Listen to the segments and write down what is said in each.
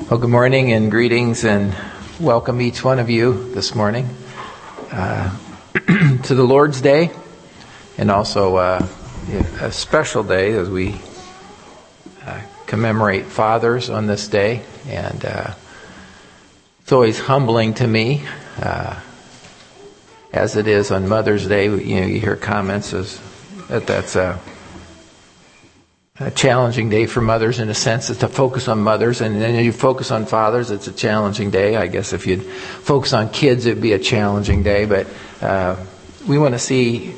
Well, good morning and greetings and welcome each one of you this morning to the Lord's Day, and also a special day as we commemorate fathers on this day. And it's always humbling to me, as it is on Mother's Day. You hear comments as that's a challenging day for mothers, in a sense. It's to focus on mothers, and then you focus on fathers, it's a challenging day. I guess if you'd focus on kids, it'd be a challenging day. But we want to see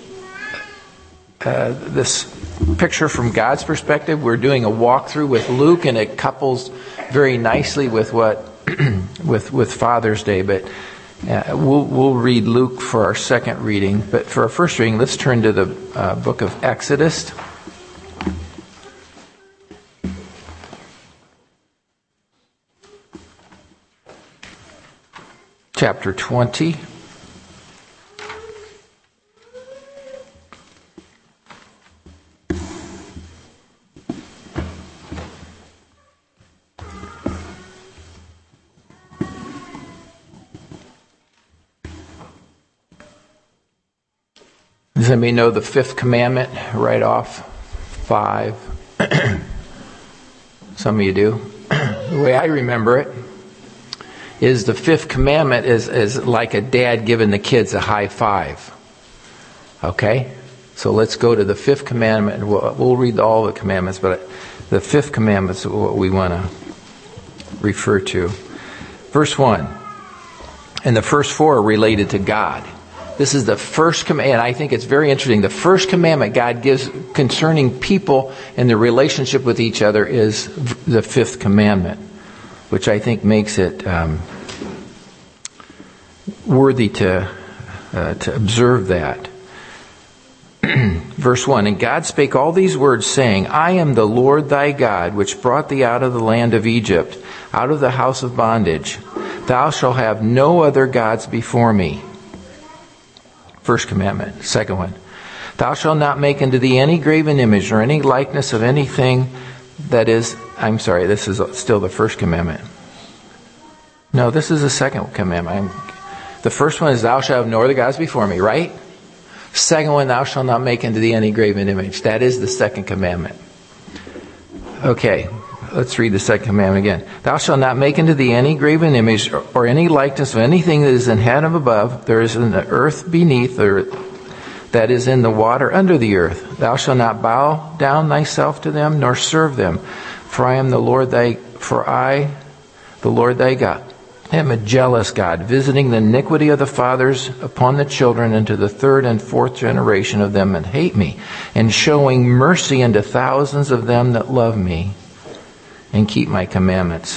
this picture from God's perspective. We're doing a walkthrough with Luke, and it couples very nicely with what with Father's Day. But we'll read Luke for our second reading. But for our first reading, let's turn to the book of Exodus. Chapter 20. Does anybody know the fifth commandment right off? 5. Some of you do. The way I remember it is the fifth commandment is like a dad giving the kids a high five. Okay? So let's go to the fifth commandment. We'll read all the commandments, but the fifth commandment is what we want to refer to. Verse 1. And the first 4 are related to God. This is the first command, and I think it's very interesting. The first commandment God gives concerning people and their relationship with each other is the fifth commandment, which I think makes it worthy to observe that. Verse 1, And God spake all these words, saying, I am the Lord thy God, which brought thee out of the land of Egypt, out of the house of bondage. Thou shalt have no other gods before me. First commandment. Second one, Thou shalt not make unto thee any graven image or any likeness of anything that is... this is still the first commandment. No, this is the second commandment. The first one is, Thou shalt have no other gods before me, right? Second one, Thou shalt not make unto thee any graven image. That is the second commandment. Okay, let's read the second commandment again. Thou shalt not make unto thee any graven image or any likeness of anything that is in heaven above, there is in the earth beneath, or that is in the water under the earth. Thou shalt not bow down thyself to them, nor serve them. For I, the Lord thy God, am a jealous God, visiting the iniquity of the fathers upon the children into the third and fourth generation of them that hate me, and showing mercy unto thousands of them that love me and keep my commandments.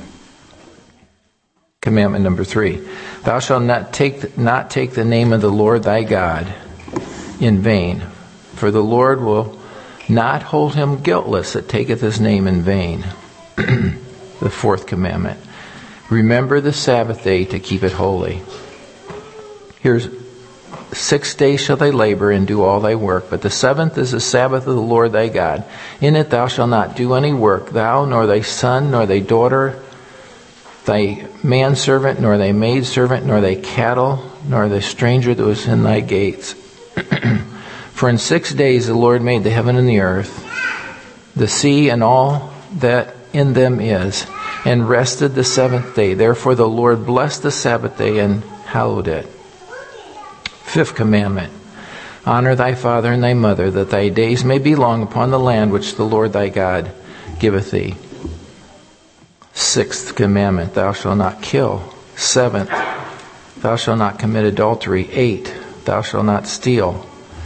Commandment number 3. Thou shalt not take the name of the Lord thy God in vain, for the Lord will not hold him guiltless that taketh his name in vain. The fourth commandment. Remember the Sabbath day to keep it holy. Here's 6 days shall they labor and do all thy work, but the seventh is the Sabbath of the Lord thy God. In it thou shalt not do any work, thou, nor thy son, nor thy daughter, thy manservant, nor thy maidservant, nor thy cattle, nor the stranger that was in thy gates. For in 6 days the Lord made the heaven and the earth, the sea and all that in them is, and rested the seventh day. Therefore the Lord blessed the Sabbath day and hallowed it. Fifth commandment. Honor thy father and thy mother, that thy days may be long upon the land which the Lord thy God giveth thee. Sixth commandment. Thou shalt not kill. Seventh. Thou shalt not commit adultery. 8. Thou shalt not steal.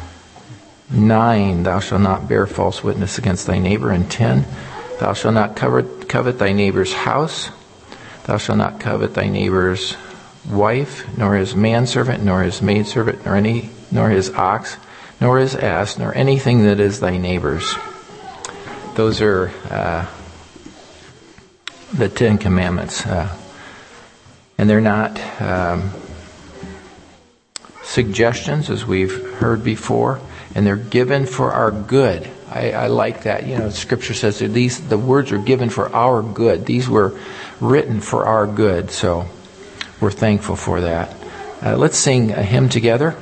9. Thou shalt not bear false witness against thy neighbor. And 10. Thou shalt not covet thy neighbor's house. Thou shalt not covet thy neighbor's wife, nor his manservant, nor his maidservant, nor his ox, nor his ass, nor anything that is thy neighbor's. Those are the 10 commandments. And they're not suggestions, as we've heard before, and they're given for our good. I like that. Scripture says that the words are given for our good. These were written for our good, so we're thankful for that. Let's sing a hymn together.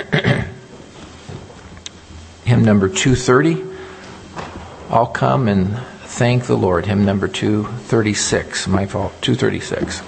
Hymn number 230. I'll come and thank the Lord. Hymn number 236. My fault. 236.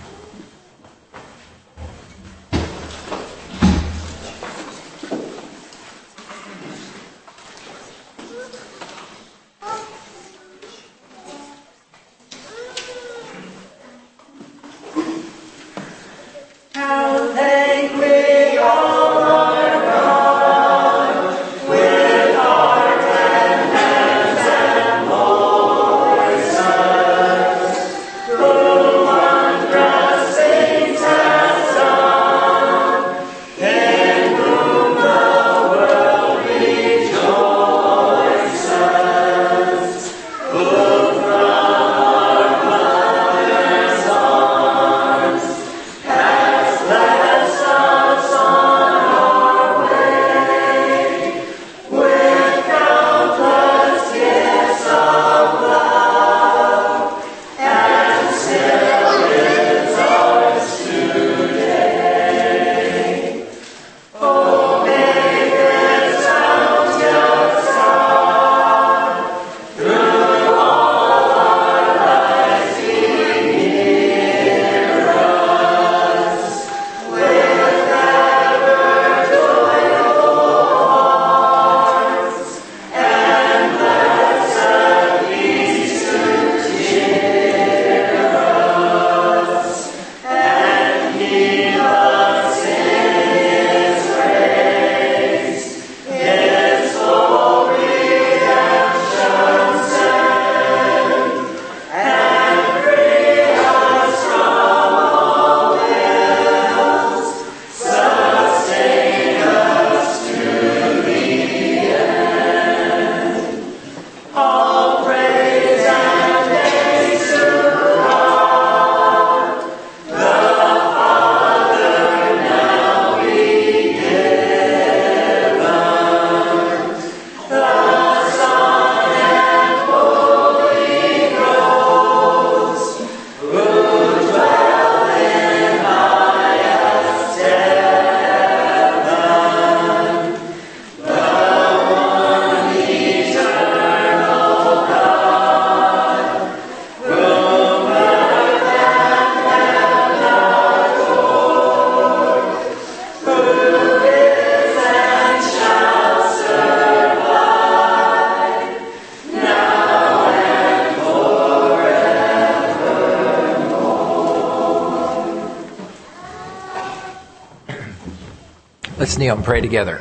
Let's kneel and pray together.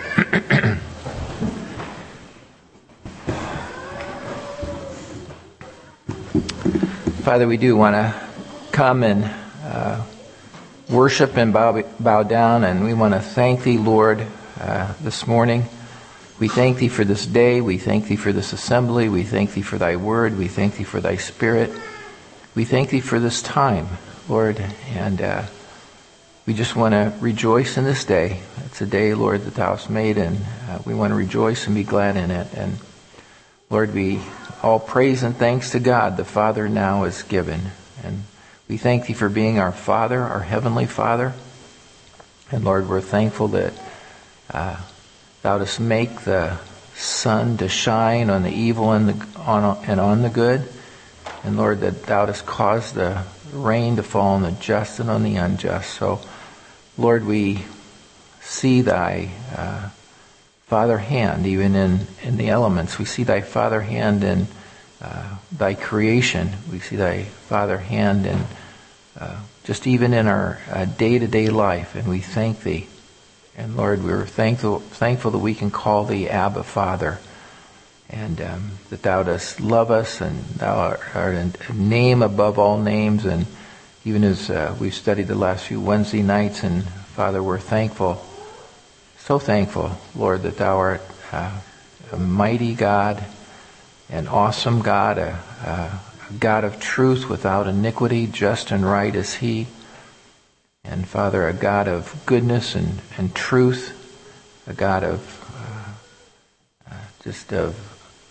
Father, we do want to come and worship and bow down, and we want to thank Thee, Lord, this morning. We thank Thee for this day. We thank Thee for this assembly. We thank Thee for Thy word. We thank Thee for Thy Spirit. We thank Thee for this time, Lord, and we just want to rejoice in this day. It's a day, Lord, that Thou hast made, and we want to rejoice and be glad in it. And Lord, we all praise and thanks to God, the Father now is given. And we thank Thee for being our Father, our Heavenly Father. And Lord, we're thankful that Thou dost make the sun to shine on the evil and on the good. And Lord, that Thou dost cause the rain to fall on the just and on the unjust. So, Lord, we see Thy Father hand even in the elements. We see Thy Father hand in Thy creation. We see Thy Father hand in just even in our day-to-day life. And we thank Thee. And Lord, we're thankful that we can call Thee Abba, Father. And that Thou dost love us, and Thou art a name above all names. And even as we've studied the last few Wednesday nights, and Father, we're thankful, so thankful, Lord, that Thou art a mighty God, an awesome God, a God of truth without iniquity, just and right as He. And Father, a God of goodness and truth, a God of just of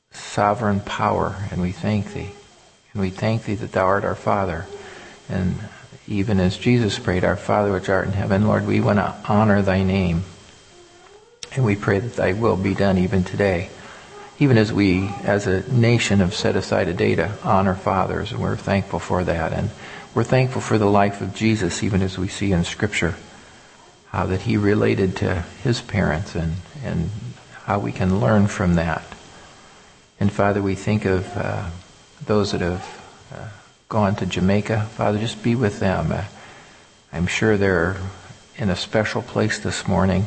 sovereign power, and we thank thee. And we thank thee that thou art our Father. And even as Jesus prayed, our Father which art in heaven, Lord, we want to honor thy name. And we pray that thy will be done even today. Even as we, as a nation, have set aside a day to honor fathers, and we're thankful for that. And we're thankful for the life of Jesus, even as we see in Scripture, how that he related to his parents and how we can learn from that. And Father, we think of those that have gone to Jamaica. Father, just be with them. I'm sure they're in a special place this morning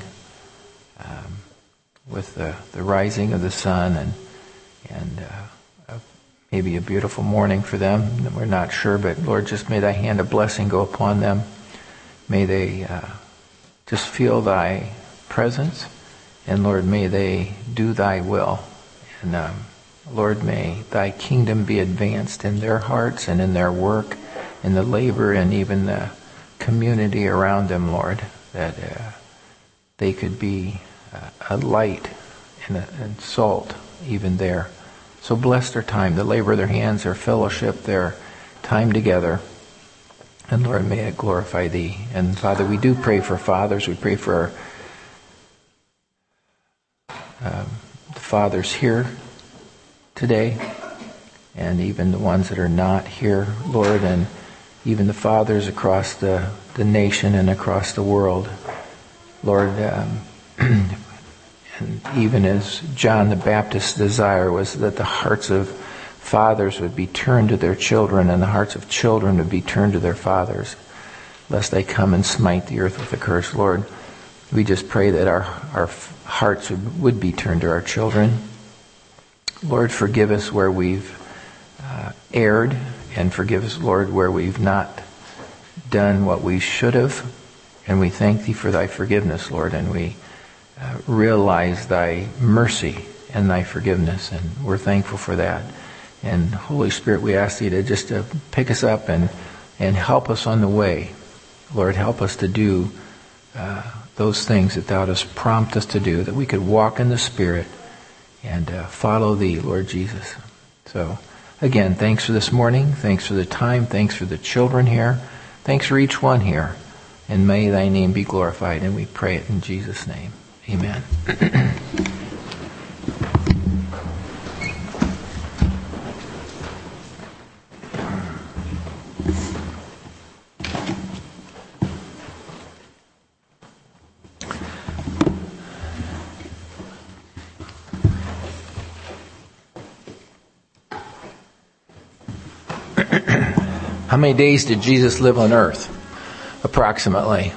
with the rising of the sun and maybe a beautiful morning for them. We're not sure, but Lord, just may thy hand of blessing go upon them. May they just feel thy presence, and Lord, may they do thy will. And Lord, may thy kingdom be advanced in their hearts and in their work, in the labor, and even the community around them, Lord, that they could be a light and salt even there. So bless their time, the labor of their hands, their fellowship, their time together. And Lord, may it glorify thee. And Father, we do pray for fathers. We pray for the fathers here today, and even the ones that are not here, Lord, and even the fathers across the nation and across the world. Lord, and even as John the Baptist's desire was that the hearts of fathers would be turned to their children and the hearts of children would be turned to their fathers, lest they come and smite the earth with a curse. Lord, we just pray that our hearts would be turned to our children. Lord, forgive us where we've erred, and forgive us, Lord, where we've not done what we should have. And we thank thee for thy forgiveness, Lord, and we realize thy mercy and thy forgiveness, and we're thankful for that. And Holy Spirit, we ask thee to just pick us up and help us on the way. Lord, help us to do those things that thou dost prompt us to do, that we could walk in the Spirit and follow thee, Lord Jesus. So, again, thanks for this morning. Thanks for the time. Thanks for the children here. Thanks for each one here. And may thy name be glorified. And we pray it in Jesus' name. Amen. How many days did Jesus live on earth? Approximately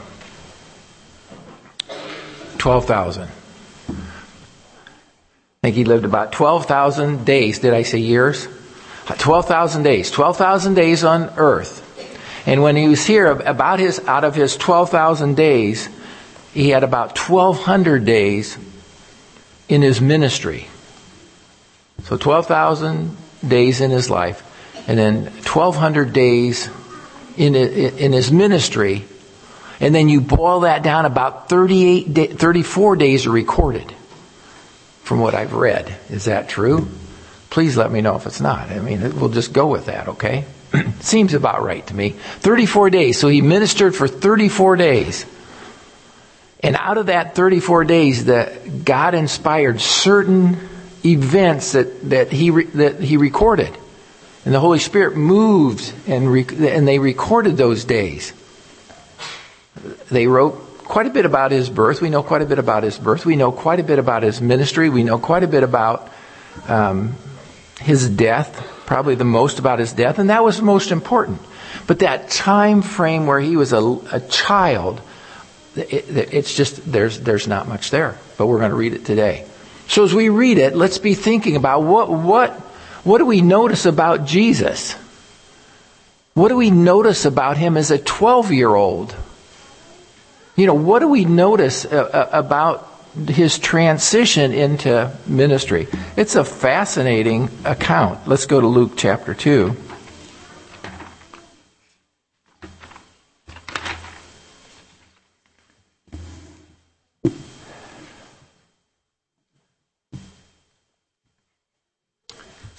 12,000. I think he lived about 12,000 days. Did I say years? 12,000 days. 12,000 days on earth. And when he was here, out of his 12,000 days, he had about 1,200 days in his ministry. So 12,000 days in his life. And then 1,200 days in his ministry. And then you boil that down, about 34 days are recorded from what I've read. Is that true? Please let me know if it's not. I mean, we'll just go with that, okay? Seems about right to me. 34 days. So he ministered for 34 days. And out of that 34 days, God inspired certain events that he recorded. And the Holy Spirit moved and they recorded those days. They wrote quite a bit about his birth. We know quite a bit about his birth. We know quite a bit about his ministry. We know quite a bit about his death, probably the most about his death. And that was most important. But that time frame where he was a child, it's just, there's not much there. But we're going to read it today. So as we read it, let's be thinking about what do we notice about Jesus? What do we notice about him as a 12-year-old? You know, what do we notice about his transition into ministry? It's a fascinating account. Let's go to Luke chapter 2.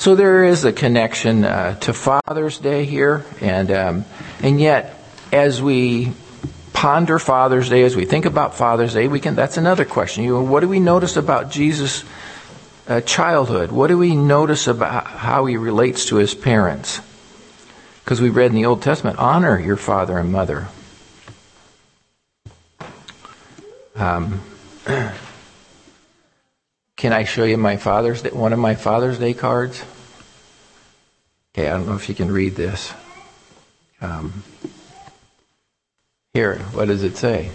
So there is a connection to Father's Day here, and yet as we ponder Father's Day, as we think about Father's Day, that's another question. What do we notice about Jesus' childhood? What do we notice about how he relates to his parents? Because we read in the Old Testament, honor your father and mother. Can I show you one of my Father's Day cards? Okay, I don't know if you can read this. Here, what does it say?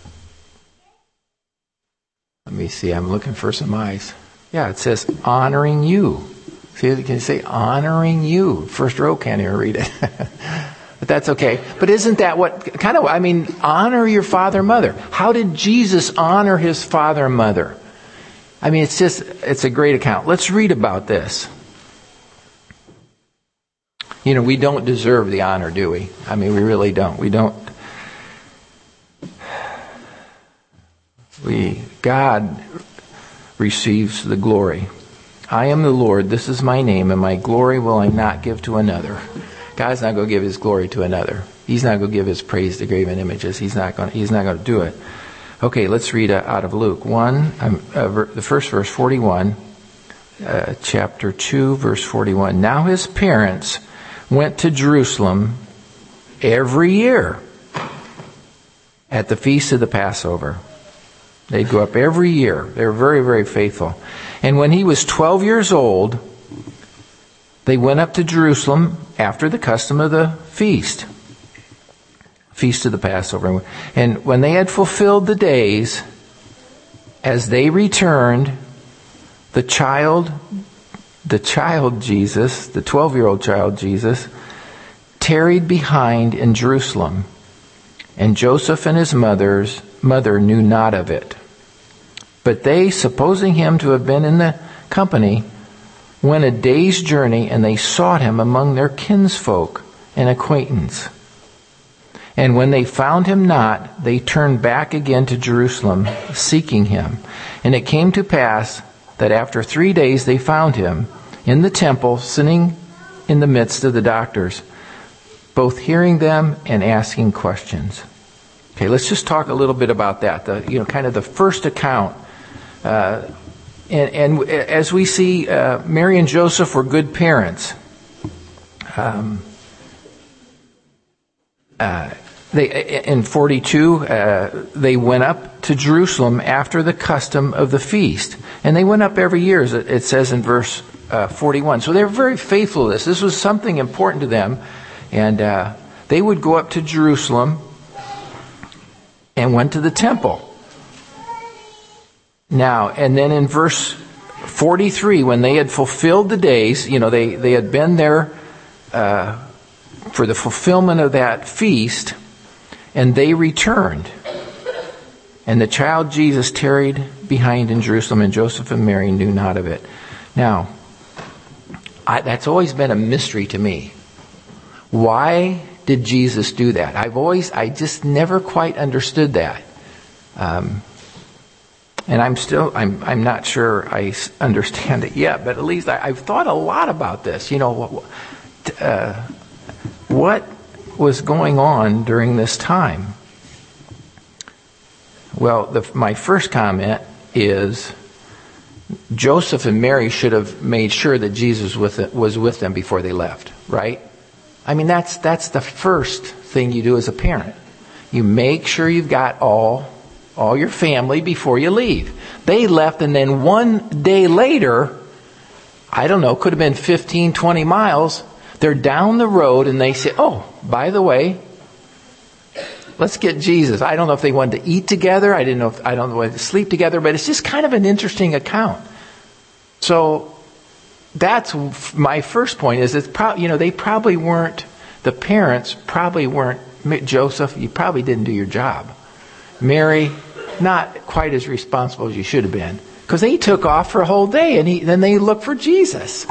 Let me see, I'm looking for some eyes. Yeah, it says honoring you. See, it can say honoring you. First row can't even read it. But that's okay. But isn't that honor your father and mother. How did Jesus honor his father and mother? I mean, it's a great account. Let's read about this. We don't deserve the honor, do we? I mean, we really don't. We don't. God receives the glory. I am the Lord, this is my name, and my glory will I not give to another. God's not going to give his glory to another. He's not going to give his praise to graven images. He's not going to do it. Okay, let's read out of Luke 1, the first verse, 41, chapter 2, verse 41. Now his parents went to Jerusalem every year at the feast of the Passover. They'd go up every year. They were very, very faithful. And when he was 12 years old, they went up to Jerusalem after the custom of the feast of the Passover. And when they had fulfilled the days, as they returned, the child Jesus, the 12-year-old child Jesus, tarried behind in Jerusalem. And Joseph and his mother knew not of it. But they, supposing him to have been in the company, went a day's journey, and they sought him among their kinsfolk and acquaintance. And when they found him not, they turned back again to Jerusalem, seeking him. And it came to pass that after 3 days they found him in the temple, sitting in the midst of the doctors, both hearing them and asking questions. Okay, let's just talk a little bit about that. Kind of the first account. And as we see, Mary and Joseph were good parents. In 42, they went up to Jerusalem after the custom of the feast. And they went up every year, as it says in verse 41. So they were very faithful to this. This was something important to them. And they would go up to Jerusalem and went to the temple. Now, and then in verse 43, when they had fulfilled the days, they had been there for the fulfillment of that feast, and they returned. And the child Jesus tarried behind in Jerusalem, and Joseph and Mary knew not of it. Now, that's always been a mystery to me. Why did Jesus do that? I just never quite understood that. And I'm not sure I understand it yet, but at least I've thought a lot about this. What was going on during this time? Well, my first comment is Joseph and Mary should have made sure that Jesus was with them before they left, right? I mean, that's the first thing you do as a parent. You make sure you've got all your family before you leave. They left, and then one day later, I don't know, could have been 15, 20 miles, they're down the road and they say, oh, by the way, let's get Jesus. I don't know if they wanted to eat together. I don't know if they wanted to sleep together, but it's just kind of an interesting account. So that's my first point is they probably weren't, the parents probably weren't, Joseph, you probably didn't do your job. Mary, not quite as responsible as you should have been. Because they took off for a whole day and then they looked for Jesus.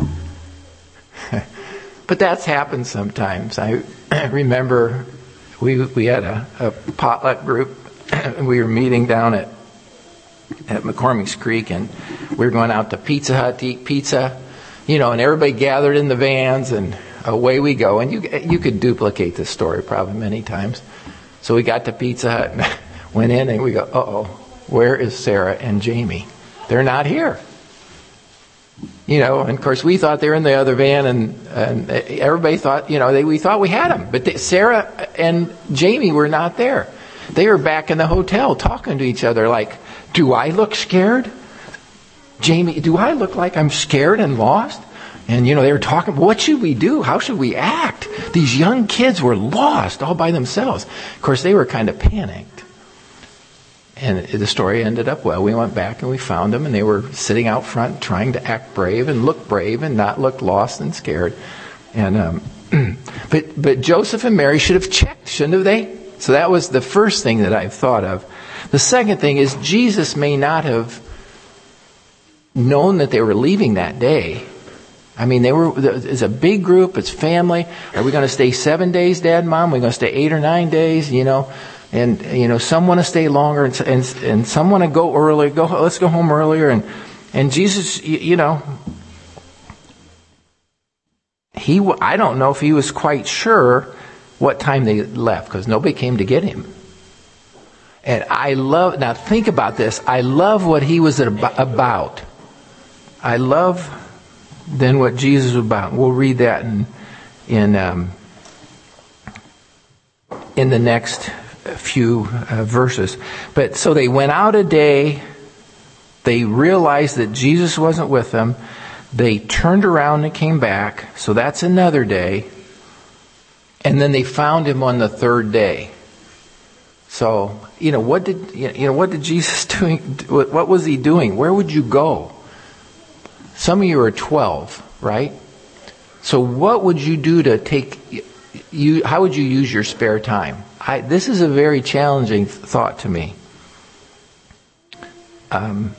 But that's happened sometimes. I remember we had a potluck group and we were meeting down at McCormick's Creek, and we were going out to Pizza Hut to eat pizza. and everybody gathered in the vans, and away we go. And you could duplicate this story probably many times. So we got to Pizza Hut and went in, and we go, uh-oh, where is Sarah and Jamie? They're not here. And of course we thought they were in the other van, and everybody thought, we thought we had them. But Sarah and Jamie were not there. They were back in the hotel talking to each other like, do I look scared? Jamie, do I look like I'm scared and lost? And, they were talking, what should we do? How should we act? These young kids were lost all by themselves. Of course, they were kind of panicked. And the story ended up well. We went back and we found them, and they were sitting out front trying to act brave and look brave and not look lost and scared. And but Joseph and Mary should have checked, shouldn't have they? So that was the first thing that I've thought of. The second thing is Jesus may not have known that they were leaving that day. I mean, it's a big group, it's family. Are we going to stay 7 days, Dad and Mom? Are we going to stay 8 or 9 days, And, some want to stay longer, and some want to go early. Let's go home earlier. And Jesus, I don't know if he was quite sure what time they left, because nobody came to get him. And now think about this. I love what he was about. I love then what Jesus was about. We'll read that in the next few verses. But so they went out a day. They realized that Jesus wasn't with them. They turned around and came back. So that's another day. And then they found him on the third day. So, what did Jesus doing? What was he doing? Where would you go? Some of you are 12, right? So what would you do how would you use your spare time? This is a very challenging thought to me. And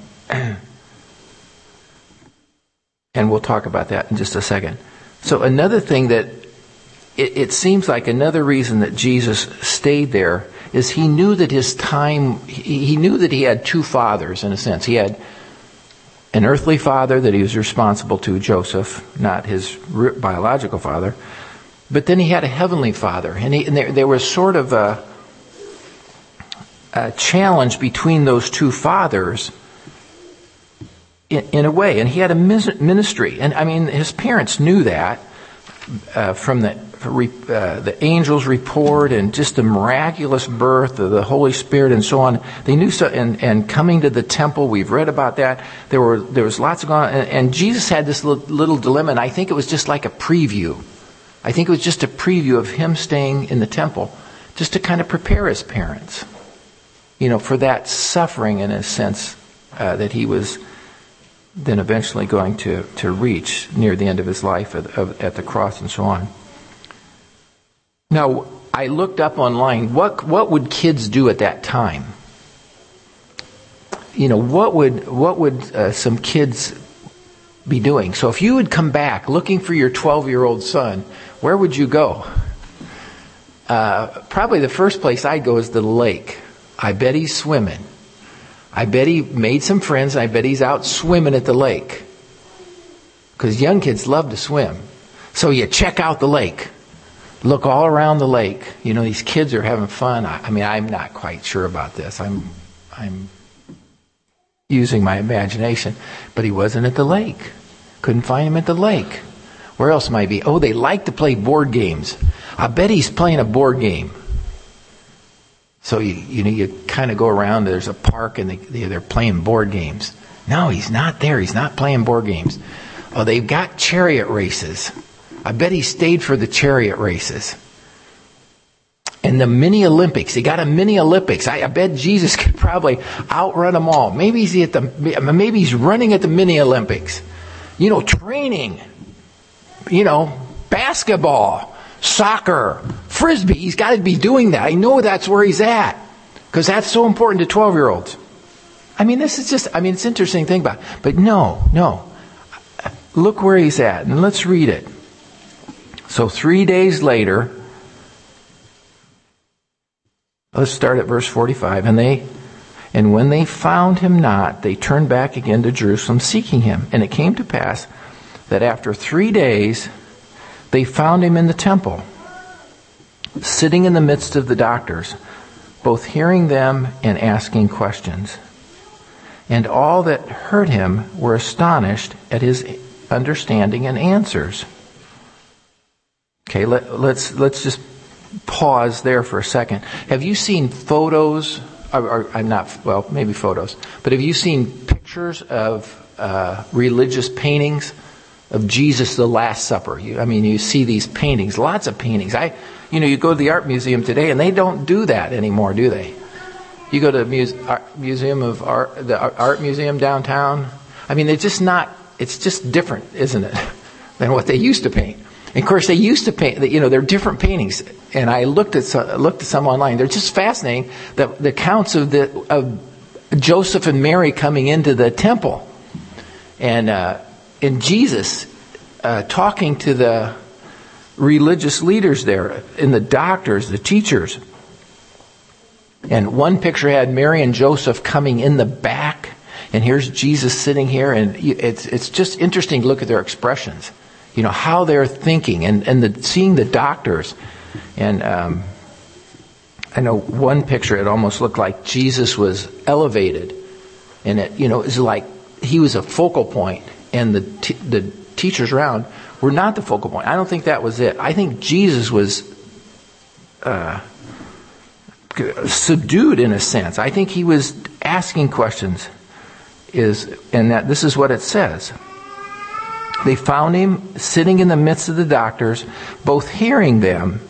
we'll talk about that in just a second. So another thing that it seems like another reason that Jesus stayed there is he knew that he knew that he had two fathers in a sense. He had an earthly father that he was responsible to, Joseph, not his biological father. But then he had a heavenly father. And there was sort of a challenge between those two fathers in a way. And he had a ministry. And I mean, his parents knew that from the angel's report and just the miraculous birth of the Holy Spirit and so on. They knew so, and coming to the temple, we've read about that. There was lots of going on, and Jesus had this little dilemma, and I think it was just like a preview. I think it was just a preview of him staying in the temple, just to kind of prepare his parents, for that suffering in a sense that he was then eventually going to reach near the end of his life at the cross and so on. Now, I looked up online, what would kids do at that time? What would some kids be doing? So if you would come back looking for your 12-year-old son, where would you go? Probably the first place I'd go is the lake. I bet he's swimming. I bet he made some friends. I bet he's out swimming at the lake. Because young kids love to swim. So you check out the lake. Look all around the lake. These kids are having fun. I mean, I'm not quite sure about this. I'm using my imagination. But he wasn't at the lake. Couldn't find him at the lake. Where else might he be? Oh, they like to play board games. I bet he's playing a board game. So you kind of go around. There's a park and they're playing board games. No, he's not there. He's not playing board games. Oh, they've got chariot races. I bet he stayed for the chariot races. And the mini Olympics. They got a mini Olympics. I bet Jesus could probably outrun them all. Maybe he's running at the mini Olympics. Training. Basketball, soccer, frisbee. He's got to be doing that. I know that's where he's at. Because that's so important to 12-year-olds. I mean, it's an interesting thing about it. But no. Look where he's at. And let's read it. So 3 days later, let's start at verse 45. And when they found him not, they turned back again to Jerusalem seeking him. And it came to pass that after 3 days they found him in the temple, sitting in the midst of the doctors, both hearing them and asking questions. And all that heard him were astonished at his understanding and answers. Okay, let's just pause there for a second. Have you seen photos, maybe photos, but have you seen pictures of religious paintings of Jesus, the Last Supper? You see these paintings, lots of paintings. You go to the art museum today and they don't do that anymore, do they? You go to the Museum of Art, the art museum downtown. It's just different, isn't it, than what they used to paint. And of course, they used to paint, they're different paintings. And I looked at some online. They're just fascinating. The accounts of Joseph and Mary coming into the temple, and Jesus talking to the religious leaders there, and the doctors, the teachers. And one picture had Mary and Joseph coming in the back, and here's Jesus sitting here, and it's just interesting to look at their expressions, how they're thinking, and seeing the doctors. And I know one picture, it almost looked like Jesus was elevated, and it was like he was a focal point, and the teachers around were not the focal point. I don't think that was it. I think Jesus was subdued in a sense. I think he was asking questions. And that this is what it says. They found him sitting in the midst of the doctors, both hearing them.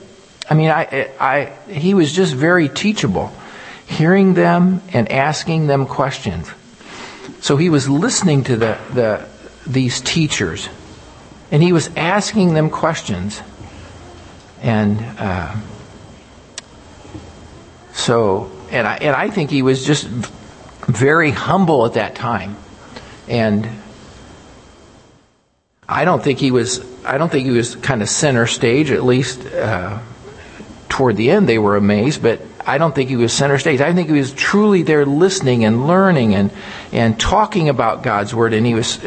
He was just very teachable, hearing them and asking them questions. So he was listening to these teachers, and he was asking them questions. And I think he was just very humble at that time. And I don't think he was kind of center stage, at least toward the end they were amazed, but I don't think he was center stage. I think he was truly there listening and learning and talking about God's Word, and he was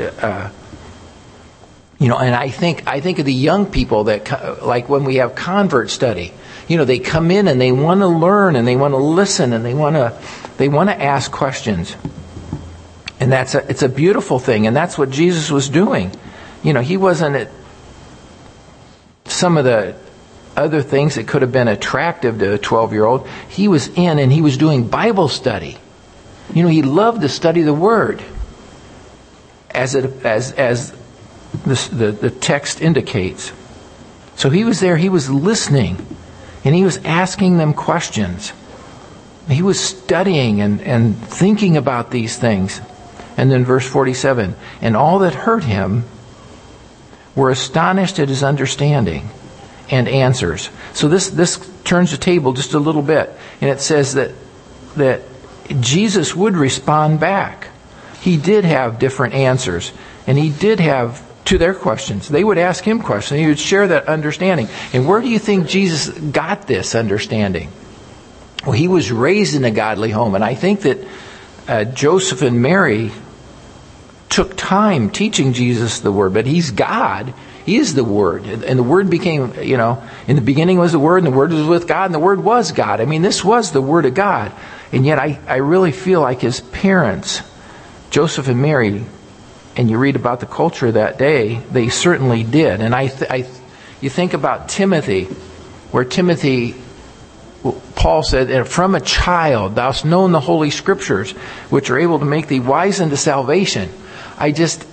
and I think of the young people that, like when we have convert study, they come in and they want to learn and they want to listen and they want to ask questions. And it's a beautiful thing, and that's what Jesus was doing. He wasn't at some of the other things that could have been attractive to a 12-year-old. He was in and he was doing Bible study. He loved to study the Word, as the text indicates. So he was there, he was listening, and he was asking them questions. He was studying and thinking about these things. And then verse 47, and all that heard him were astonished at his understanding and answers. So this turns the table just a little bit, and it says that Jesus would respond back. He did have different answers, and he did have to their questions. They would ask him questions. He would share that understanding. And where do you think Jesus got this understanding? Well, he was raised in a godly home, and I think that Joseph and Mary took time teaching Jesus the Word. But he's God. He is the Word. And the Word became, in the beginning was the Word, and the Word was with God, and the Word was God. This was the Word of God. And yet I really feel like his parents, Joseph and Mary, and you read about the culture of that day, they certainly did. And you think about Timothy, where Timothy, Paul said, from a child thou hast known the Holy Scriptures, which are able to make thee wise unto salvation. I just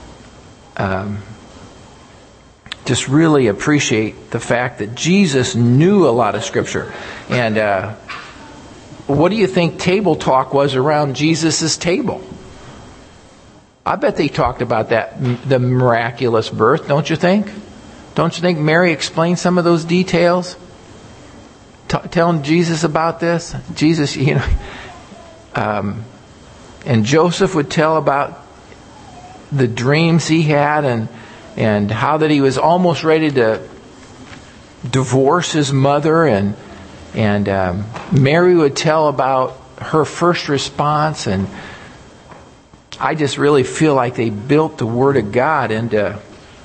really appreciate the fact that Jesus knew a lot of Scripture. And what do you think table talk was around Jesus' table? I bet they talked about the miraculous birth, don't you think? Don't you think Mary explained some of those details? Telling Jesus about this? Jesus, and Joseph would tell about the dreams he had and how that he was almost ready to divorce his mother, and Mary would tell about her first response. And I just really feel like they built the Word of God into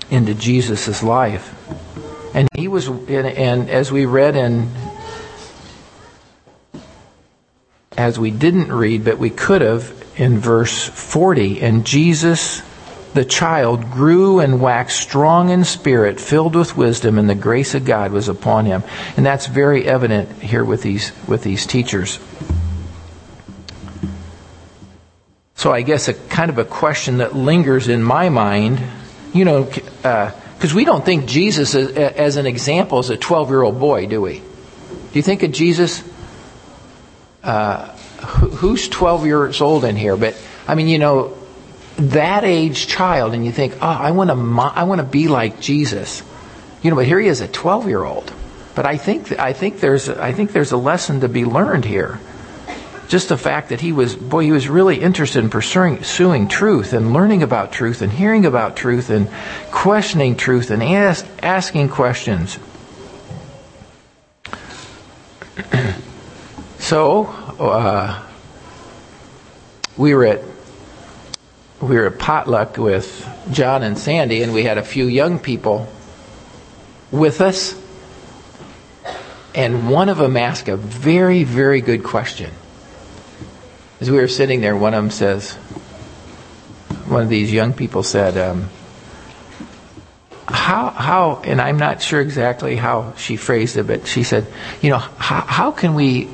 into Jesus' life. And he was, and as we read as we didn't read, but we could have, in verse 40, and Jesus, the child, grew and waxed strong in spirit, filled with wisdom, and the grace of God was upon him. And that's very evident here with these teachers. So I guess a kind of a question that lingers in my mind, because we don't think Jesus as an example as a 12-year-old boy, do we? Do you think of Jesus? Who's 12 years old in here? But I mean, that age child, and you think, I want to be like Jesus. But here he is, a 12-year-old. But I think there's a lesson to be learned here. Just the fact that he was really interested in pursuing truth and learning about truth and hearing about truth and questioning truth and asking questions. So, we were at potluck with John and Sandy, and we had a few young people with us. And one of them asked a very, very good question. As we were sitting there, one of these young people said, how, and I'm not sure exactly how she phrased it, but she said, how can we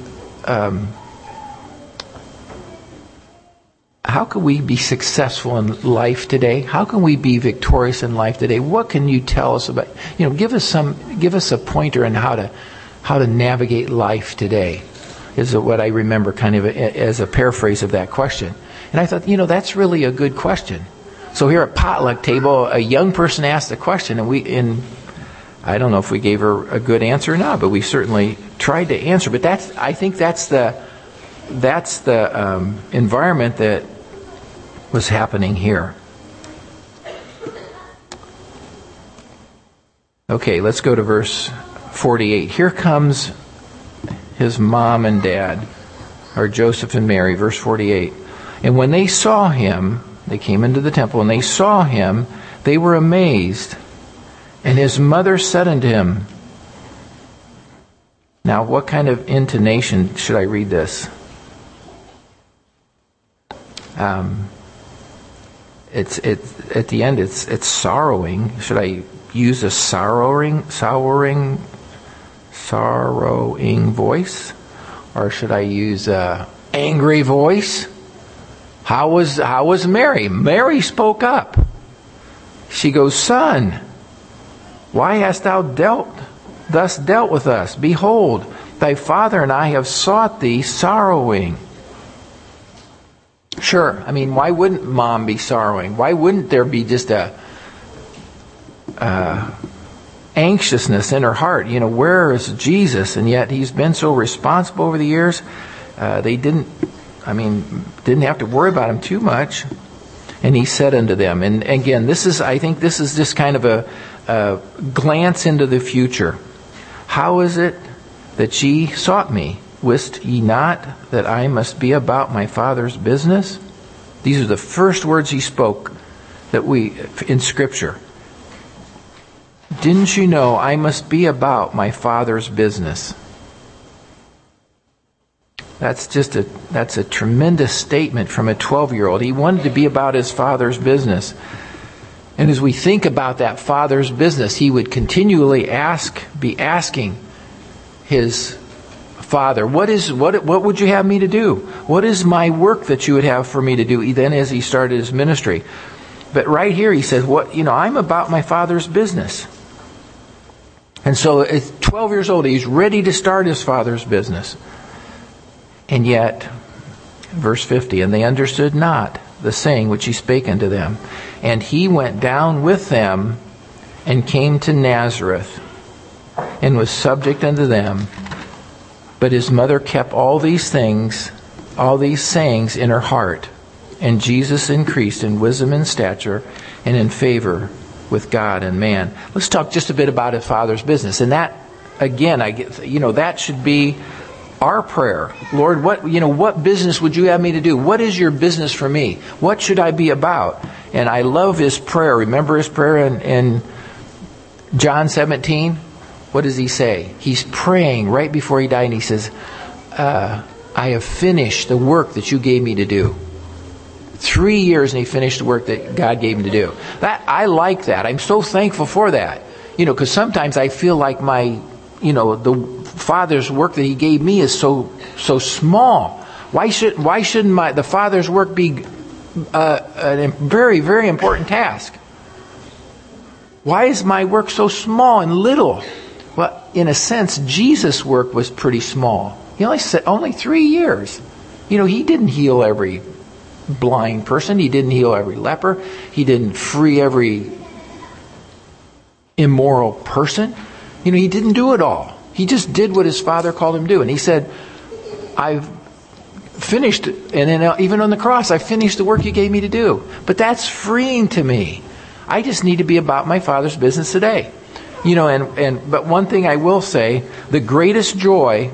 be successful in life today? How can we be victorious in life today? What can you tell us about, give us a pointer on how to navigate life today, is what I remember kind of as a paraphrase of that question. And I thought, that's really a good question. So here at potluck table, a young person asked the question, and I don't know if we gave her a good answer or not, but we certainly tried to answer. But I think that's the environment that was happening here. Okay, let's go to verse 48. Here comes his mom and dad, or Joseph and Mary, verse 48. And when they saw him, they came into the temple, and they saw him, they were amazed. And his mother said unto him, now what kind of intonation should I read this? It's at the end. It's sorrowing. Should I use a sorrowing voice, or should I use a angry voice? How was Mary? Mary spoke up. She goes, Son, why hast thou thus dealt with us? Behold, thy father and I have sought thee sorrowing. Sure, I mean, why wouldn't mom be sorrowing? Why wouldn't there be just a anxiousness in her heart? Where is Jesus? And yet he's been so responsible over the years. They didn't have to worry about him too much. And he said unto them, and again, I think this is just kind of a glance into the future. How is it that ye sought me? Wist ye not that I must be about my Father's business? These are the first words he spoke in Scripture. Didn't you know I must be about my Father's business? That's a tremendous statement from a 12-year-old. He wanted to be about his Father's business. And as we think about that Father's business, he would continually be asking his Father, what would you have me to do? What is my work that you would have for me to do? Then as he started his ministry. But right here he says, I'm about my Father's business. And so at 12 years old, he's ready to start his Father's business. And yet, verse 50, and they understood not the saying which he spake unto them. And he went down with them and came to Nazareth and was subject unto them. But his mother kept all these sayings in her heart. And Jesus increased in wisdom and stature and in favor with God and man. Let's talk just a bit about his Father's business. And that, again, that should be our prayer. Lord, what business would you have me to do? What is your business for me? What should I be about? And I love his prayer. Remember his prayer in John 17? What does he say? He's praying right before he died, and he says, I have finished the work that you gave me to do. 3 years, and he finished the work that God gave him to do. I like that. I'm so thankful for that. Because sometimes I feel like the Father's work that he gave me is so small. Why shouldn't the Father's work be a very, very important task? Why is my work so small and little? Well, in a sense, Jesus' work was pretty small. He only 3 years. He didn't heal every blind person. He didn't heal every leper. He didn't free every immoral person. He didn't do it all. He just did what his Father called him to do. And he said, I've finished, and then even on the cross, I finished the work you gave me to do. But that's freeing to me. I just need to be about my Father's business today. But one thing I will say, the greatest joy,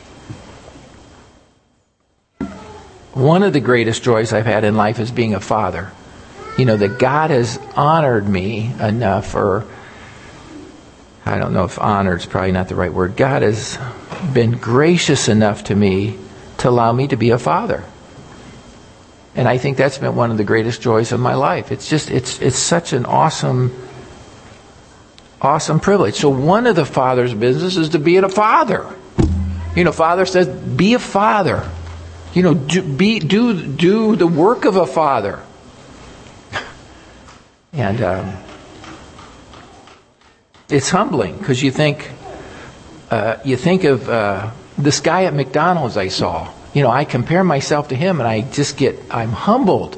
one of the greatest joys I've had in life is being a father. That God has honored me enough, or I don't know if honored is probably not the right word. God has been gracious enough to me to allow me to be a father. And I think that's been one of the greatest joys of my life. It's such an awesome privilege. So one of the Father's business is to be a father. Father says, be a father. Do the work of a father. And it's humbling, because you think of this guy at McDonald's I saw. I compare myself to him, and I'm humbled.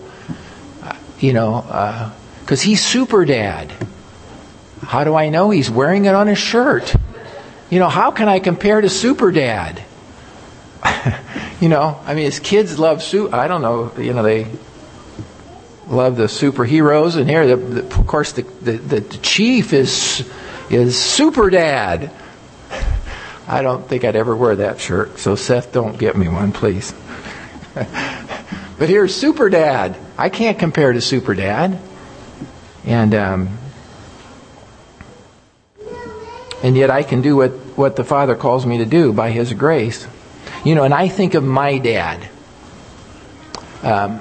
Because he's super dad. How do I know? He's wearing it on his shirt. How can I compare to super dad? His kids love I don't know. They love the superheroes, and here, of course, the chief is super dad. I don't think I'd ever wear that shirt, so Seth, don't get me one, please. But here's super dad. I can't compare to super dad. And yet I can do what the Father calls me to do by his grace. And I think of my dad. I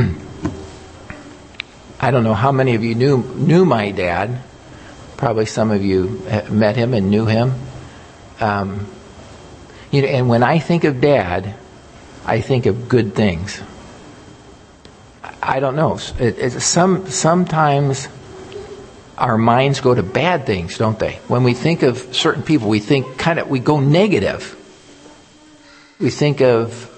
don't know how many of you knew my dad. Probably some of you met him and knew him. And when I think of Dad, I think of good things. I don't know. Sometimes our minds go to bad things, don't they? When we think of certain people, we go negative. We think of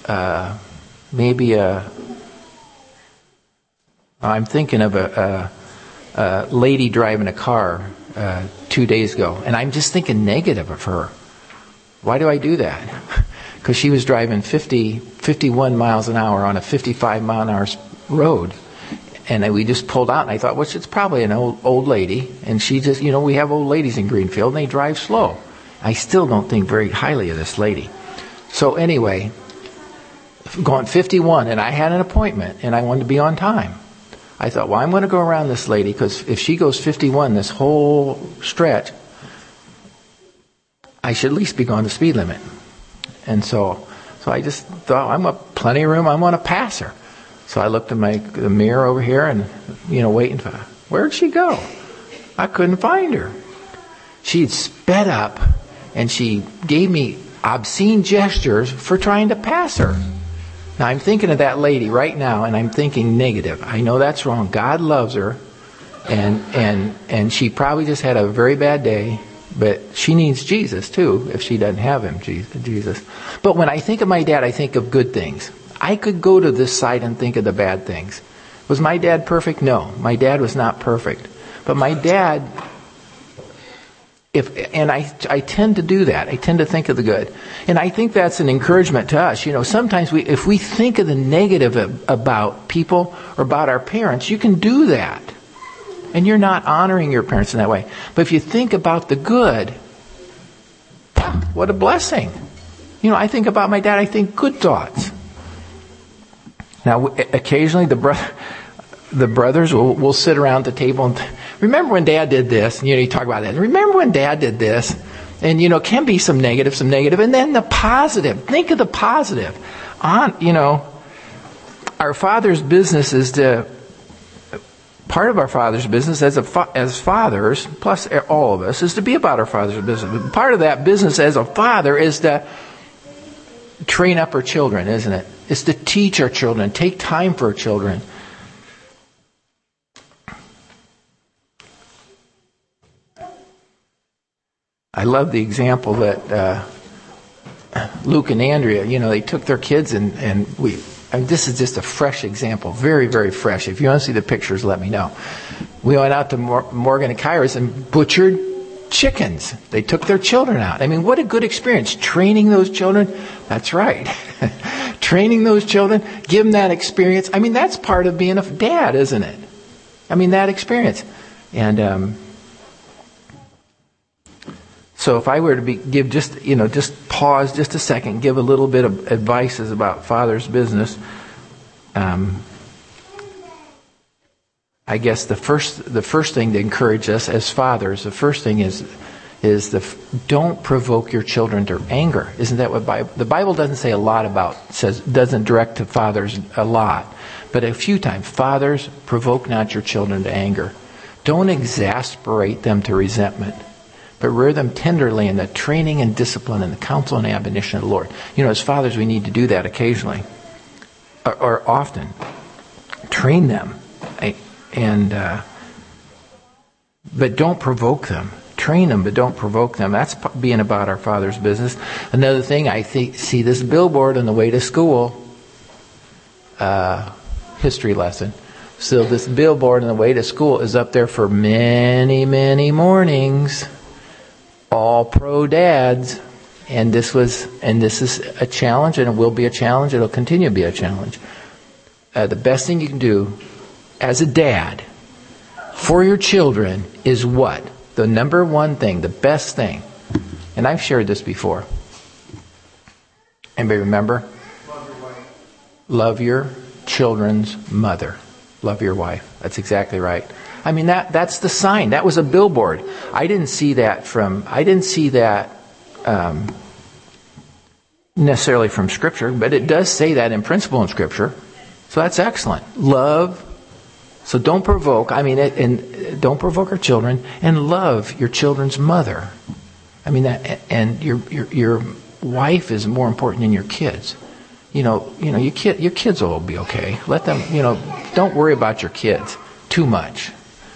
I'm thinking of a lady driving a car 2 days ago, and I'm just thinking negative of her. Why do I do that? Because she was driving 51 miles an hour on a 55 mile an hour road, and we just pulled out, and I thought, well, it's probably an old lady, and she just, we have old ladies in Greenfield, and they drive slow. I still don't think very highly of this lady. So anyway, going 51, and I had an appointment, and I wanted to be on time. I thought, well, I'm going to go around this lady, because if she goes 51 this whole stretch, I should at least be going the speed limit. And so I just thought, I'm got plenty of room, I'm going to pass her. So I looked in the mirror over here and, waiting for her. Where'd she go? I couldn't find her. She'd sped up, and she gave me obscene gestures for trying to pass her. Now, I'm thinking of that lady right now, and I'm thinking negative. I know that's wrong. God loves her, and she probably just had a very bad day, but she needs Jesus, too, if she doesn't have him, Jesus. But when I think of my dad, I think of good things. I could go to this side and think of the bad things. Was my dad perfect? No. My dad was not perfect. But my dad, I tend to do that. I tend to think of the good. And I think that's an encouragement to us. Sometimes if we think of the negative about people or about our parents, you can do that. And you're not honoring your parents in that way. But if you think about the good, what a blessing. I think about my dad, I think good thoughts. Now, occasionally the brothers will sit around the table and remember when Dad did this? You talk about that. Remember when Dad did this? And, can be some negative. And then the positive. Think of the positive. Our Father's business is part of our Father's business as fathers, plus all of us, is to be about our Father's business. Part of that business as a father is to train up our children, isn't it? It's to teach our children, take time for our children. I love the example that Luke and Andrea, they took their kids and this is just a fresh example, very, very fresh. If you want to see the pictures, let me know. We went out to Morgan and Kairos and butchered chickens. They took their children out. What a good experience. Training those children. That's right. Training those children, give them that experience. That's part of being a dad, isn't it? That experience. And so if I were to give just pause just a second, give a little bit of advice about Father's business. I guess the first thing to encourage us as fathers, the first thing is don't provoke your children to anger. Isn't that what the Bible doesn't say a lot about? Doesn't direct to fathers a lot, but a few times. Fathers, provoke not your children to anger. Don't exasperate them to resentment, but rear them tenderly in the training and discipline and the counsel and admonition of the Lord. As fathers, we need to do that occasionally or often. Train them, but don't provoke them. Train them, but don't provoke them. That's being about our Father's business. Another thing, I see this billboard on the way to school, history lesson. So this billboard on the way to school is up there for many, many mornings. All pro dads. And this is a challenge, and it will be a challenge. It'll continue to be a challenge. The best thing you can do as a dad for your children is what? The number one thing, the best thing. And I've shared this before. Anybody remember? Love your wife. Love your children's mother. Love your wife. That's exactly right. That's the sign. That was a billboard. I didn't see that necessarily from Scripture, but it does say that in principle in Scripture. So that's excellent. Love. So don't provoke. And don't provoke our children, and love your children's mother. And your wife is more important than your kids. Your kids will be okay. Let them. Don't worry about your kids too much.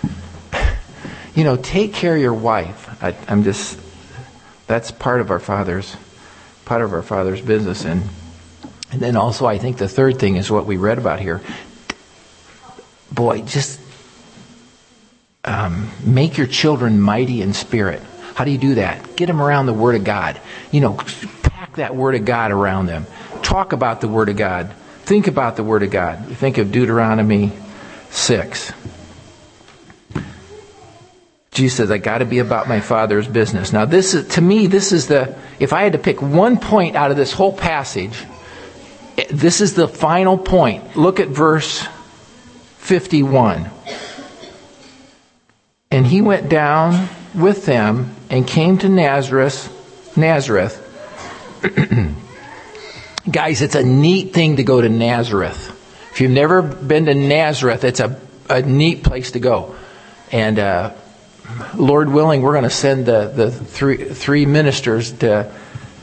Take care of your wife. That's part of our Father's business, and then also I think the third thing is what we read about here. Boy, just make your children mighty in spirit. How do you do that? Get them around the Word of God. Pack that Word of God around them. Talk about the Word of God. Think about the Word of God. Think of Deuteronomy 6. Jesus says, I got to be about my Father's business. Now, if I had to pick one point out of this whole passage, this is the final point. Look at verse 51. And he went down with them and came to Nazareth. Guys, it's a neat thing to go to Nazareth. If you've never been to Nazareth, it's a neat place to go. And Lord willing, we're going to send the three ministers to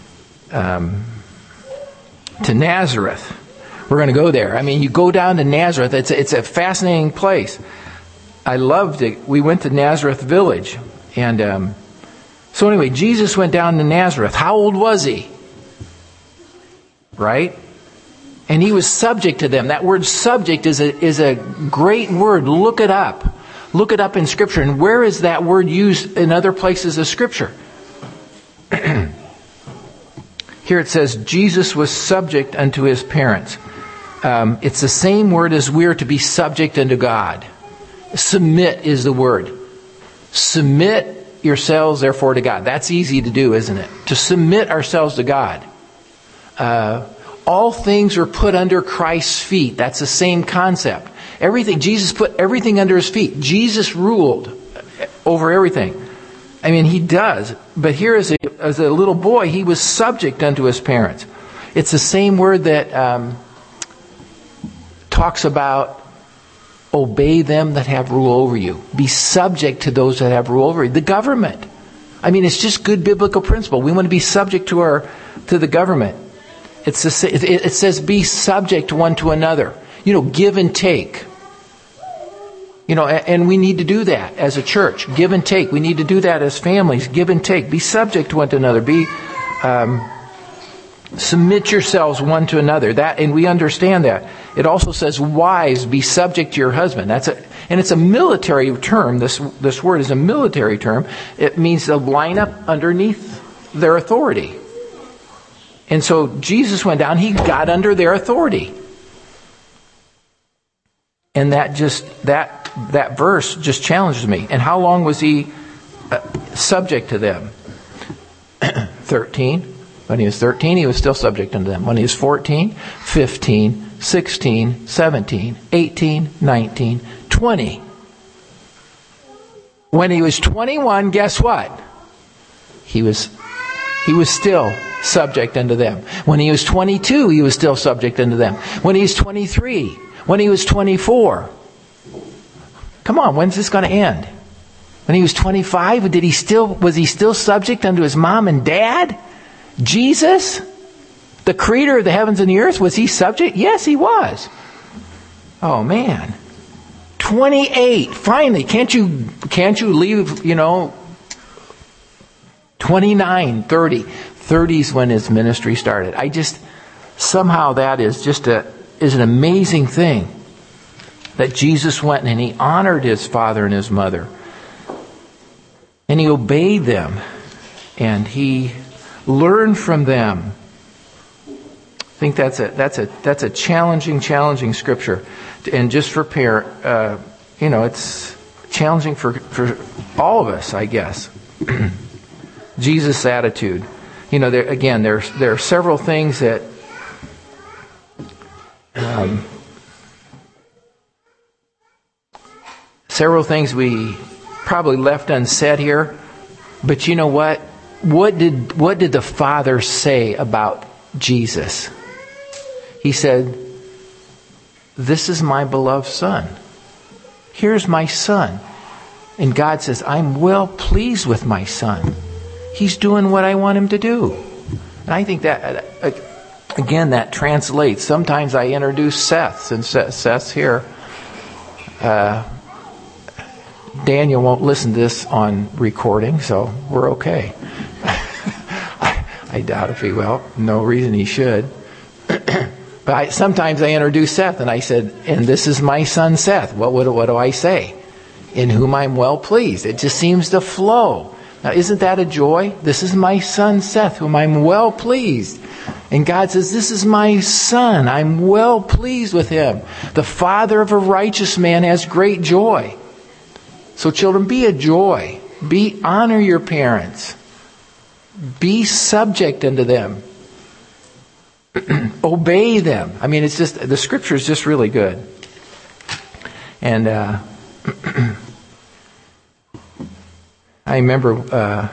Nazareth. We're going to go there. You go down to Nazareth. It's a fascinating place. I loved it. We went to Nazareth Village. And so anyway, Jesus went down to Nazareth. How old was he? Right? And he was subject to them. That word subject is a great word. Look it up. Look it up in Scripture. And where is that word used in other places of Scripture? Here it says, Jesus was subject unto his parents. It's the same word as we are to be subject unto God. Submit is the word. Submit yourselves, therefore, to God. That's easy to do, isn't it? To submit ourselves to God. all things are put under Christ's feet. That's the same concept. Jesus put everything under his feet. Jesus ruled over everything. I mean, he does. But here as a little boy, he was subject unto his parents. It's the same word that talks about obey them that have rule over you. Be subject to those that have rule over you. The government. I mean, it's just good biblical principle. We want to be subject to the government. It says be subject one to another. Give and take. And we need to do that as a church. Give and take. We need to do that as families. Give and take. Be subject to one to another. Submit yourselves one to another. And we understand that. It also says, wives, be subject to your husband. And it's a military term. This word is a military term. It means to line up underneath their authority. And so Jesus went down. He got under their authority. And that verse just challenges me. And how long was he subject to them? 13. When he was 13, he was still subject unto them. When he was 14, 15, 16, 17, 18, 19, 20. When he was 21, guess what? He was still subject unto them. When he was 22, he was still subject unto them. When he was 23, when he was 24. Come on, when's this going to end? When he was 25, was he still subject unto his mom and dad? Jesus, the creator of the heavens and the earth, was he subject? Yes, he was. Oh man. 28. Finally, can't you leave, 29, 30. 30's when his ministry started. Somehow that is is an amazing thing. That Jesus went and he honored his father and his mother. And he obeyed them. And he learned from them. I think that's a challenging scripture. And just for it's challenging for all of us, I guess. Jesus' attitude. There are several things that several things we probably left unsaid here. But you know what? What did the Father say about Jesus? He said, "This is my beloved Son. Here's my Son." And God says, "I'm well pleased with my Son. He's doing what I want him to do." And I think that, again, that translates. Sometimes I introduce Seth, since Seth's here. Daniel won't listen to this on recording, so we're okay. I doubt if he will. No reason he should. But sometimes I introduce Seth, and I said, "And this is my son Seth." Well, what do I say? "In whom I'm well pleased." It just seems to flow. Now, isn't that a joy? This is my son Seth, whom I'm well pleased. And God says, "This is my son. I'm well pleased with him." The father of a righteous man has great joy. So children, be a joy. Honor your parents. Be subject unto them. Obey them. I mean, it's just, the scripture is just really good. And I remember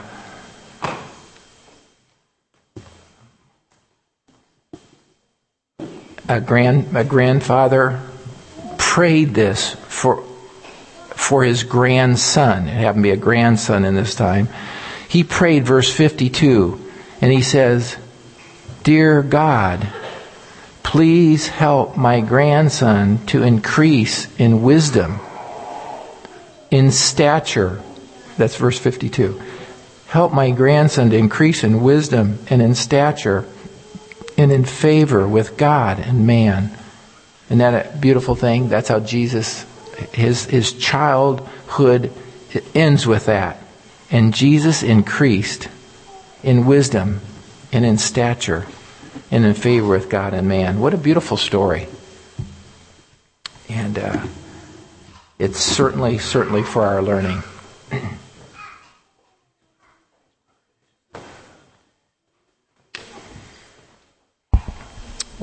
a grandfather prayed this for his grandson. It happened to be a grandson in this time. He prayed verse 52, and he says, "Dear God, please help my grandson to increase in wisdom, in stature." That's verse 52. "Help my grandson to increase in wisdom and in stature and in favor with God and man." Isn't that a beautiful thing? That's how Jesus, his childhood, it ends with that. And Jesus increased in wisdom and in stature and in favor with God and man. What a beautiful story. And it's certainly for our learning.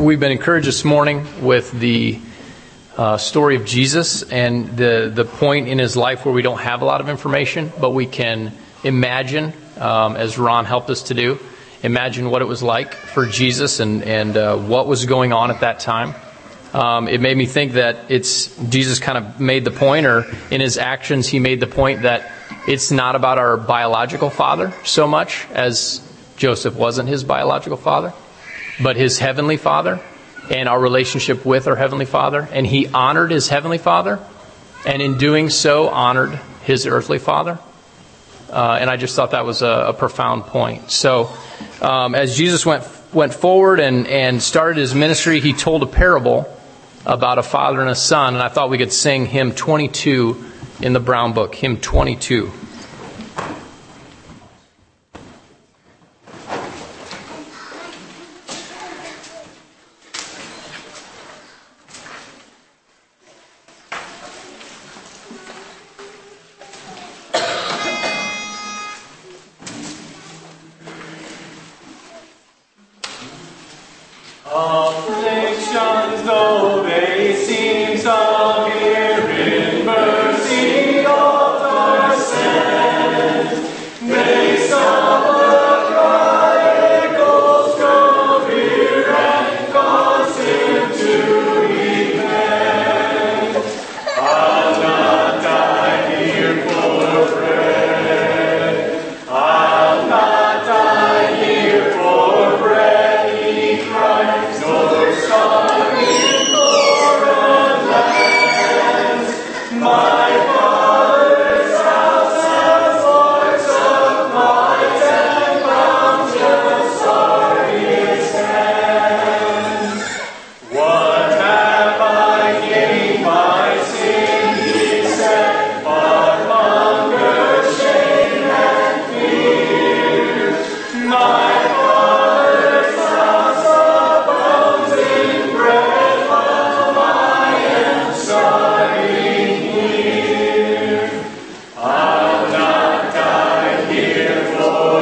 We've been encouraged this morning with the story of Jesus and the point in his life where we don't have a lot of information, but we can imagine, as Ron helped us to do, imagine what it was like for Jesus and what was going on at that time. It made me think that Jesus kind of made the point, or in his actions he made the point that it's not about our biological father so much, as Joseph wasn't his biological father, but his heavenly Father and our relationship with our heavenly Father. And he honored his heavenly Father, and in doing so honored his earthly father. And I just thought that was a profound point. So as Jesus went forward and started his ministry, he told a parable about a father and a son. And I thought we could sing hymn 22 in the Brown Book, hymn 22. Afflictions, though they seem severe, in mercy oft are sent. They suffer cry, echoes come here, and cause him to repent. I'll not die here for bread. I'll not die here for bread, he cried. Nor starving for a lance. My Father's house has lots of light, and bounteous are his hands. What have I gained by sin, he said, but hunger, shame, and fear? My Father's house abounds in bread, but I am starving here. I'll not die here for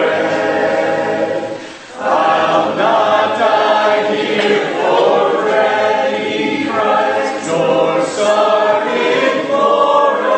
bread. I'll not die here for bread, he cries, nor starving for a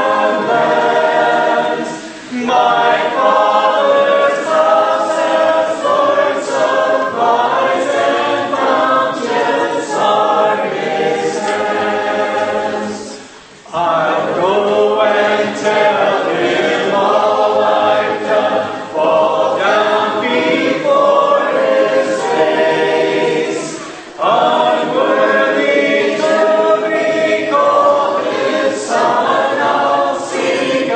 lance. My Father's house has lords of light, and bounteous are his hands. I'll go and tell him all I've done, fall down before his face. Unworthy to be called his son, I'll seek a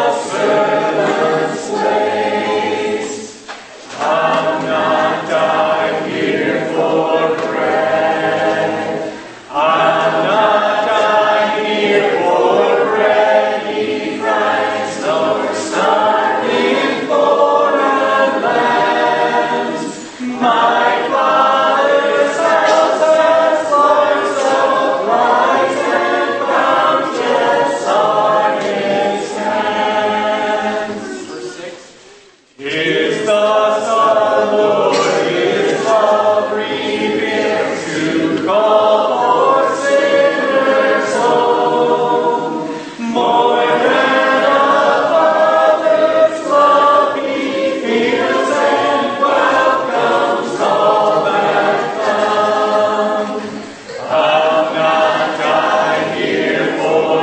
servant's place. I'll not die here for bread. I'll not die here for bread, he cries, nor starving for a lance. My Father's house has lords of light, and bounteous are his hands. Verse 6. Is the Lord his love revealed to call for sinners home? More than a father's love he feels, and welcomes all that come. I'll not die here for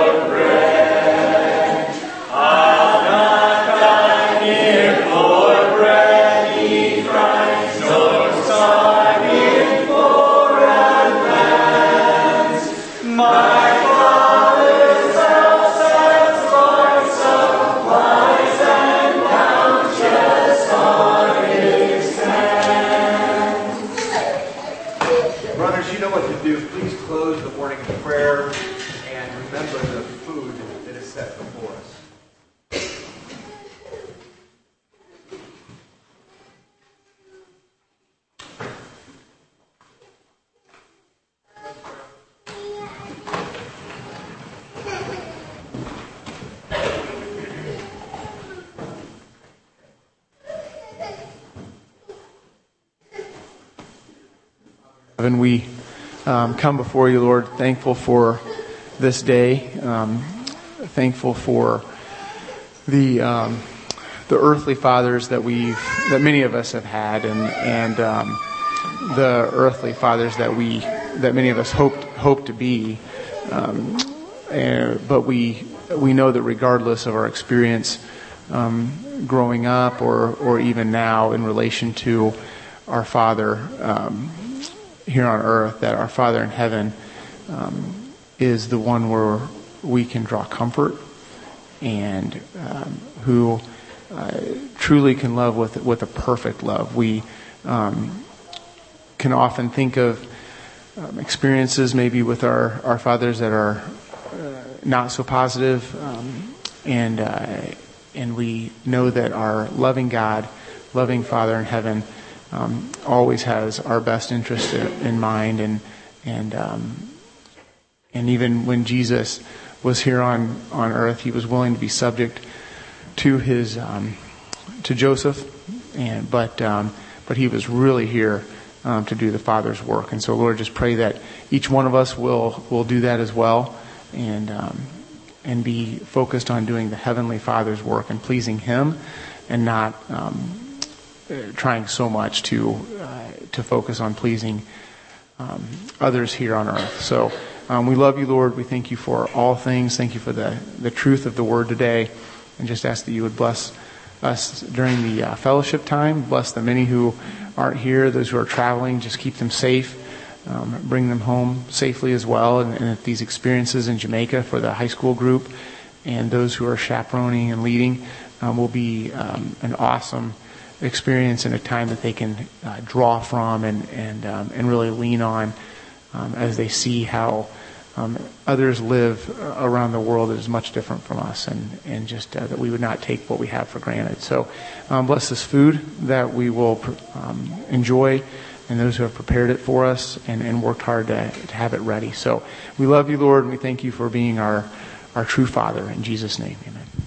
bread. I'll not die here for bread, he And we come before you, Lord, thankful for this day, thankful for the earthly fathers that many of us have had, and the earthly fathers that many of us hope to be. But we know that regardless of our experience growing up or even now in relation to our Father here on earth, that our Father in heaven is the one where we can draw comfort, and who truly can love with a perfect love. We can often think of experiences maybe with our fathers that are not so positive, and we know that our loving God, loving Father in heaven, always has our best interest in mind, and even when Jesus was here on earth, he was willing to be subject to to Joseph, but he was really here to do the Father's work. And so, Lord, just pray that each one of us will do that as well, and be focused on doing the Heavenly Father's work and pleasing Him, and not trying so much to focus on pleasing others here on earth. So we love you, Lord. We thank you for all things. Thank you for the truth of the Word today, and just ask that you would bless us during the fellowship time. Bless the many who aren't here, those who are traveling. Just keep them safe. Bring them home safely as well. And at these experiences in Jamaica for the high school group, and those who are chaperoning and leading, will be an awesome experience and a time that they can draw from and really lean on as they see how others live around the world that is much different from us, and just that we would not take what we have for granted. So bless this food that we will enjoy, and those who have prepared it for us and worked hard to have it ready. So we love you, Lord, and we thank you for being our true Father. In Jesus' name, amen.